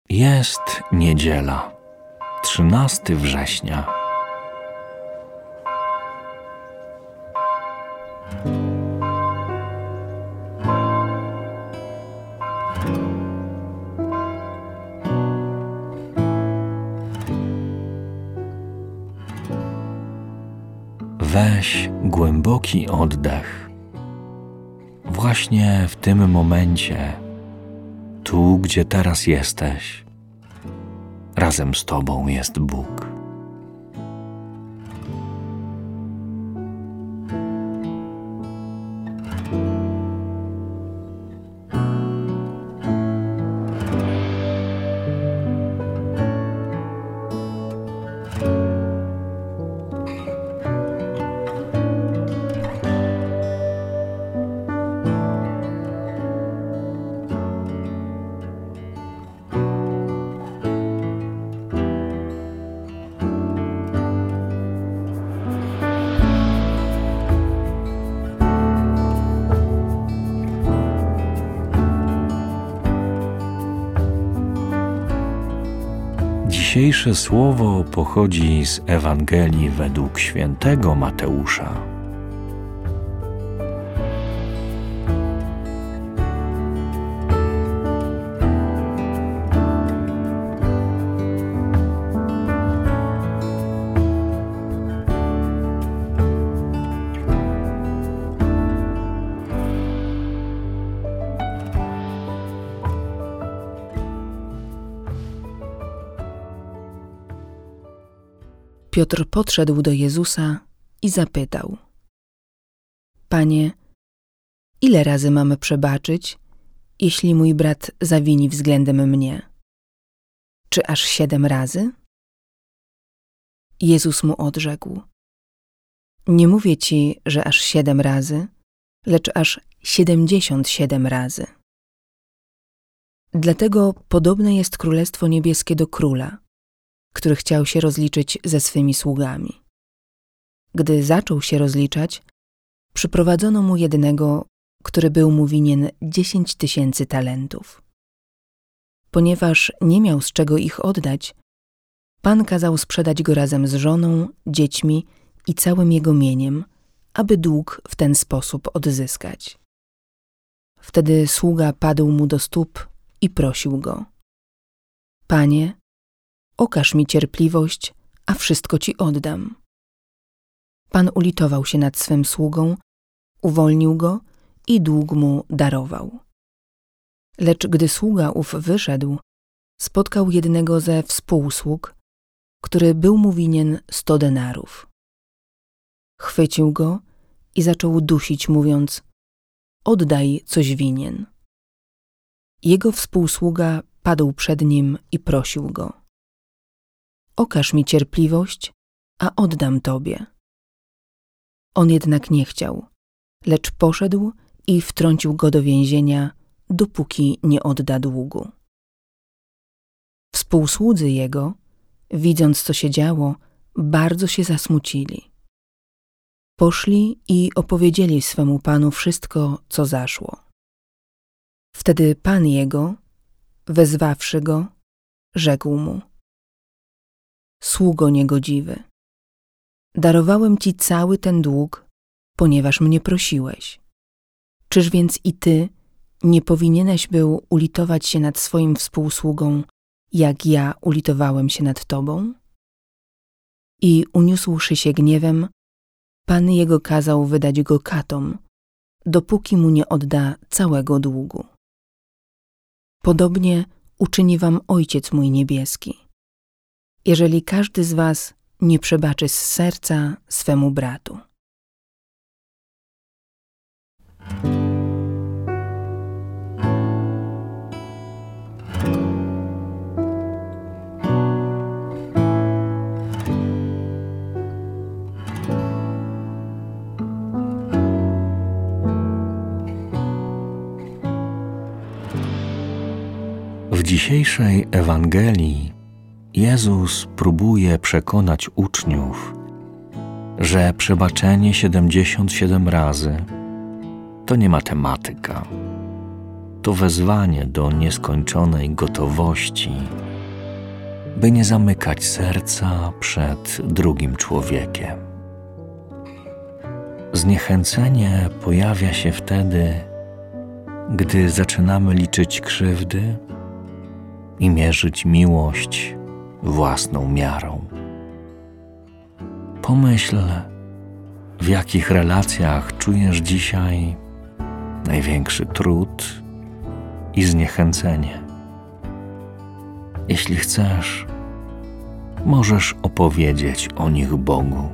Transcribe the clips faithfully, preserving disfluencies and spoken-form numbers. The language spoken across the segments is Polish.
Jest niedziela, trzynastego września. Weź głęboki oddech. Właśnie w tym momencie, tu, gdzie teraz jesteś, razem z Tobą jest Bóg. Dzisiejsze słowo pochodzi z Ewangelii według świętego Mateusza. Piotr podszedł do Jezusa i zapytał: Panie, ile razy mamy przebaczyć, jeśli mój brat zawini względem mnie? Czy aż siedem razy? Jezus mu odrzekł: Nie mówię ci, że aż siedem razy, lecz aż siedemdziesiąt siedem razy. Dlatego podobne jest Królestwo Niebieskie do króla, który chciał się rozliczyć ze swymi sługami. Gdy zaczął się rozliczać, przyprowadzono mu jednego, który był mu winien dziesięć tysięcy talentów. Ponieważ nie miał z czego ich oddać, Pan kazał sprzedać go razem z żoną, dziećmi i całym jego mieniem, aby dług w ten sposób odzyskać. Wtedy sługa padł mu do stóp i prosił go: Panie, okaż mi cierpliwość, a wszystko ci oddam. Pan ulitował się nad swym sługą, uwolnił go i dług mu darował. Lecz gdy sługa ów wyszedł, spotkał jednego ze współsług, który był mu winien sto denarów. Chwycił go i zaczął dusić, mówiąc: Oddaj, coś winien. Jego współsługa padł przed nim i prosił go: Okaż mi cierpliwość, a oddam tobie. On jednak nie chciał, lecz poszedł i wtrącił go do więzienia, dopóki nie odda długu. Współsłudzy jego, widząc co się działo, bardzo się zasmucili. Poszli i opowiedzieli swemu panu wszystko, co zaszło. Wtedy pan jego, wezwawszy go, rzekł mu: Sługo niegodziwy, darowałem ci cały ten dług, ponieważ mnie prosiłeś. Czyż więc i ty nie powinieneś był ulitować się nad swoim współsługą, jak ja ulitowałem się nad tobą? I uniósłszy się gniewem, Pan jego kazał wydać go katom, dopóki mu nie odda całego długu. Podobnie uczyni wam Ojciec mój niebieski, jeżeli każdy z was nie przebaczy z serca swemu bratu. W dzisiejszej Ewangelii Jezus próbuje przekonać uczniów, że przebaczenie siedemdziesiąt siedem razy to nie matematyka, to wezwanie do nieskończonej gotowości, by nie zamykać serca przed drugim człowiekiem. Zniechęcenie pojawia się wtedy, gdy zaczynamy liczyć krzywdy i mierzyć miłość własną miarą. Pomyśl, w jakich relacjach czujesz dzisiaj największy trud i zniechęcenie. Jeśli chcesz, możesz opowiedzieć o nich Bogu.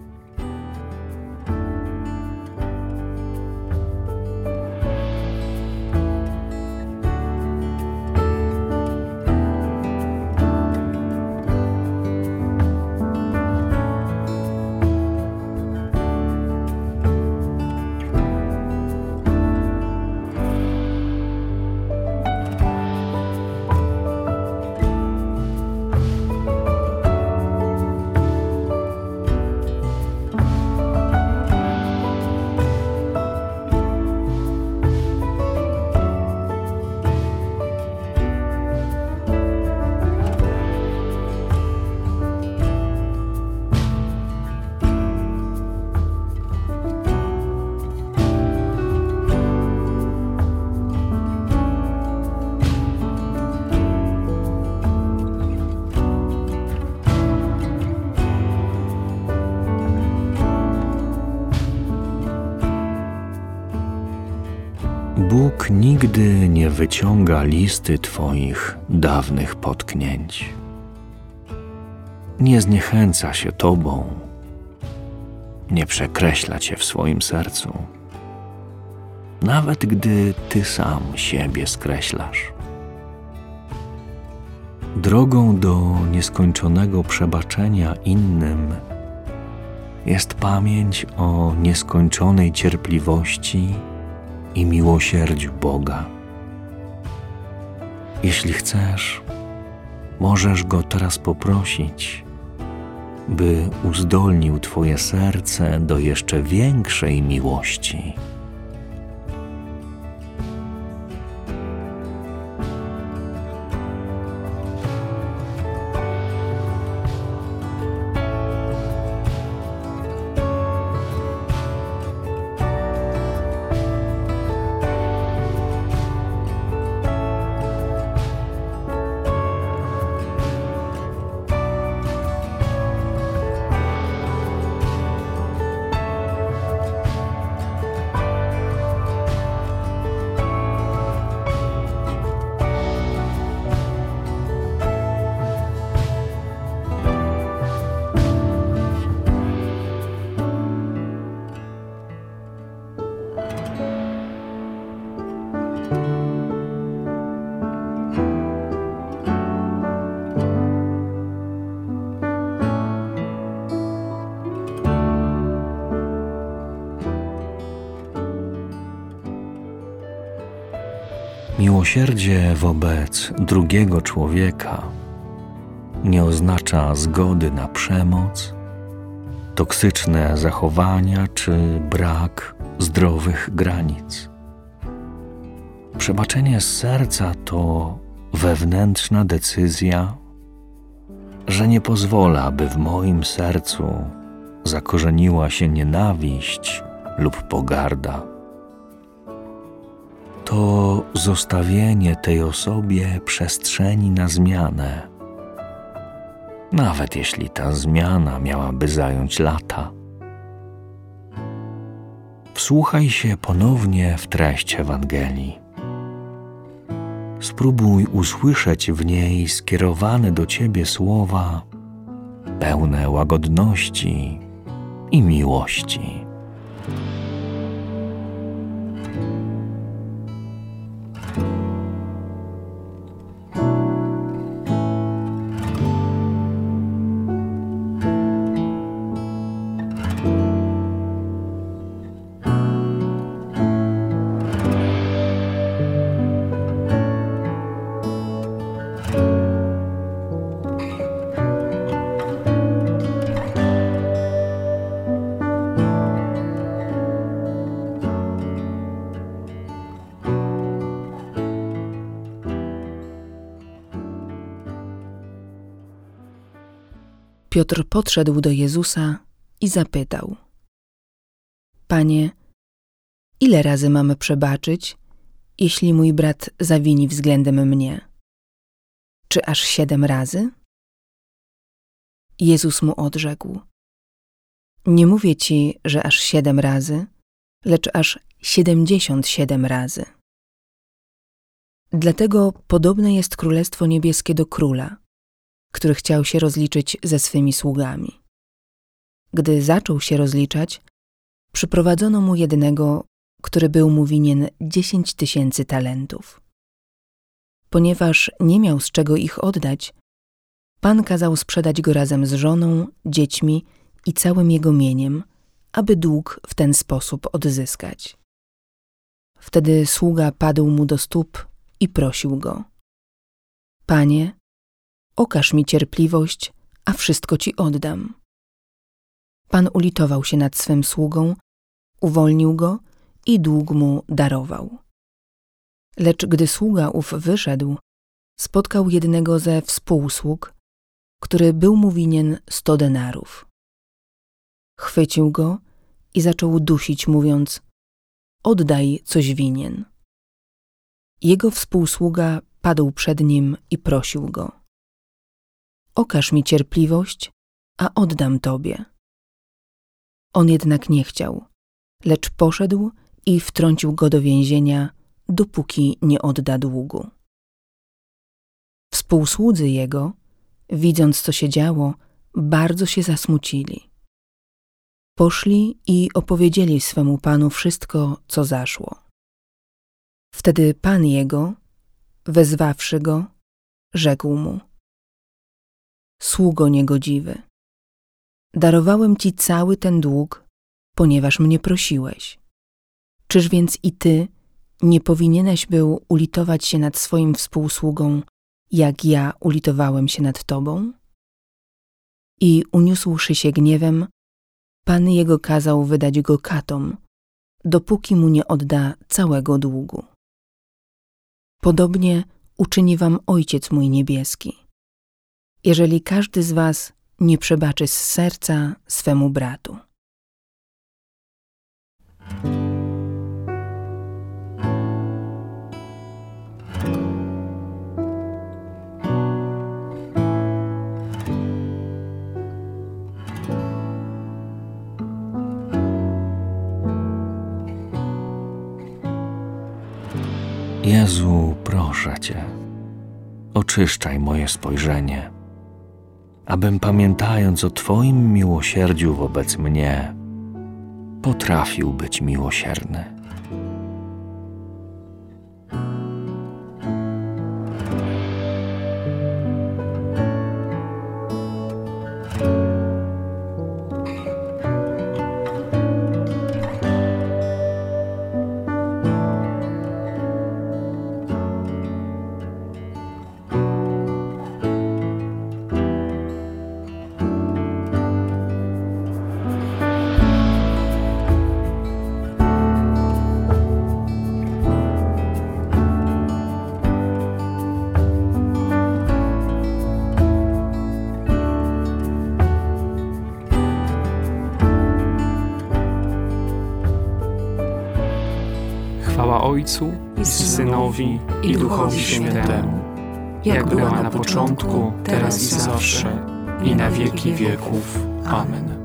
Bóg nigdy nie wyciąga listy Twoich dawnych potknięć. Nie zniechęca się Tobą, nie przekreśla Cię w swoim sercu, nawet gdy Ty sam siebie skreślasz. Drogą do nieskończonego przebaczenia innym jest pamięć o nieskończonej cierpliwości i miłosierdziu Boga. Jeśli chcesz, możesz Go teraz poprosić, by uzdolnił Twoje serce do jeszcze większej miłości. Miłosierdzie wobec drugiego człowieka nie oznacza zgody na przemoc, toksyczne zachowania czy brak zdrowych granic. Przebaczenie z serca to wewnętrzna decyzja, że nie pozwolę, aby w moim sercu zakorzeniła się nienawiść lub pogarda. To zostawienie tej osobie przestrzeni na zmianę, nawet jeśli ta zmiana miałaby zająć lata. Wsłuchaj się ponownie w treść Ewangelii. Spróbuj usłyszeć w niej skierowane do Ciebie słowa pełne łagodności i miłości. Piotr podszedł do Jezusa i zapytał: Panie, ile razy mamy przebaczyć, jeśli mój brat zawini względem mnie? Czy aż siedem razy? Jezus mu odrzekł: Nie mówię ci, że aż siedem razy, lecz aż siedemdziesiąt siedem razy. Dlatego podobne jest Królestwo Niebieskie do króla, który chciał się rozliczyć ze swymi sługami. Gdy zaczął się rozliczać, przyprowadzono mu jednego, który był mu winien dziesięć tysięcy talentów. Ponieważ nie miał z czego ich oddać, Pan kazał sprzedać go razem z żoną, dziećmi i całym jego mieniem, aby dług w ten sposób odzyskać. Wtedy sługa padł mu do stóp i prosił go: Panie, okaż mi cierpliwość, a wszystko ci oddam. Pan ulitował się nad swym sługą, uwolnił go i dług mu darował. Lecz gdy sługa ów wyszedł, spotkał jednego ze współsług, który był mu winien sto denarów. Chwycił go i zaczął dusić, mówiąc: Oddaj, coś winien. Jego współsługa padł przed nim i prosił go: Okaż mi cierpliwość, a oddam tobie. On jednak nie chciał, lecz poszedł i wtrącił go do więzienia, dopóki nie odda długu. Współsłudzy jego, widząc co się działo, bardzo się zasmucili. Poszli i opowiedzieli swemu panu wszystko, co zaszło. Wtedy pan jego, wezwawszy go, rzekł mu: Sługo niegodziwy, darowałem ci cały ten dług, ponieważ mnie prosiłeś. Czyż więc i ty nie powinieneś był ulitować się nad swoim współsługą, jak ja ulitowałem się nad tobą? I uniósłszy się gniewem, pan jego kazał wydać go katom, dopóki mu nie odda całego długu. Podobnie uczyni wam Ojciec mój niebieski, jeżeli każdy z was nie przebaczy z serca swemu bratu. Jezu, proszę Cię, oczyszczaj moje spojrzenie, abym pamiętając o Twoim miłosierdziu wobec mnie, potrafił być miłosierny. Chwała Ojcu i Synowi i Duchowi Świętemu, jak była na początku, teraz i zawsze, i na wieki wieków. Amen.